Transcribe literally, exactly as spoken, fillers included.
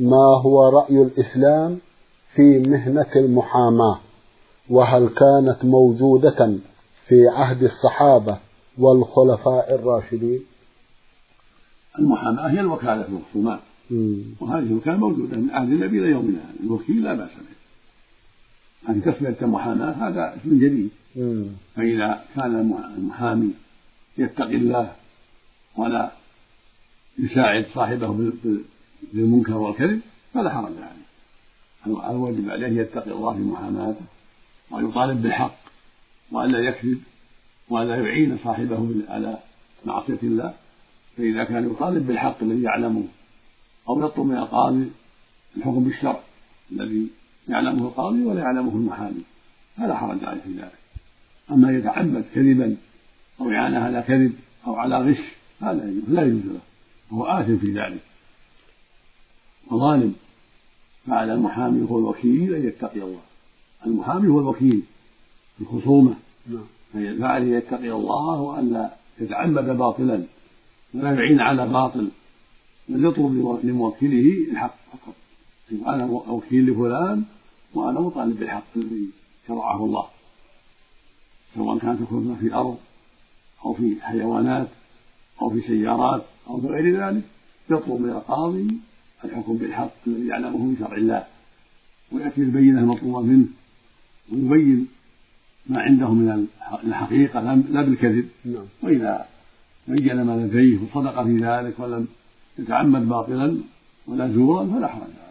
ما هو رأي الإسلام في مهنة المحاماة؟ وهل كانت موجودة في عهد الصحابة والخلفاء الراشدين؟ المحاماة هي الوكالة في الخصومات، وهذه الوكالة موجودة من عهد النبي إلى يومنا هذا. الوكيل لا بأس به، أن تسمية المحاماة هذا اسم جديد. مم. فإذا كان المحامي يتقي الله ولا يساعد صاحبه بالمنكر والكذب فلا حرج عليه. الواجب عليه يتقي الله في محاماته ويطالب بالحق وألا يكذب وألا يعين صاحبه على معصية الله. فإذا كان يطالب بالحق الذي يعلمه أو يطلب من القاضي الحكم بالشرع الذي يعلمه القاضي ولا يعلمه المحامي فلا حرج عليه في ذلك. أما يتعمد كذبا أو إعانة على كذب أو على غش هذا لا يجوز له، وهو آثم في ذلك وظالم. فعلى المحامي هو الوكيل أن يتقي الله. المحامي هو الوكيل في الخصومة، فعليه يتقي الله وألا يتعمد باطلا ولا يعين على باطل، بل يطلب لموكله الحق فقط. أنا وكيل لفلان وأنا مطالب بالحق الذي شرعه الله، سواء كانت الخصومة في أرض أو في حيوانات أو في سيارات أو في غير ذلك. يطلب من القاضي الحكم بالحق الذي يعلمه من شرع الله، ويأتي البينة المطلوبة منه ويبين ما عنده من الحقيقة لا بالكذب. وإذا بين ما لديه وصدق في ذلك ولم يتعمد باطلا ولا زورا فلا حرج.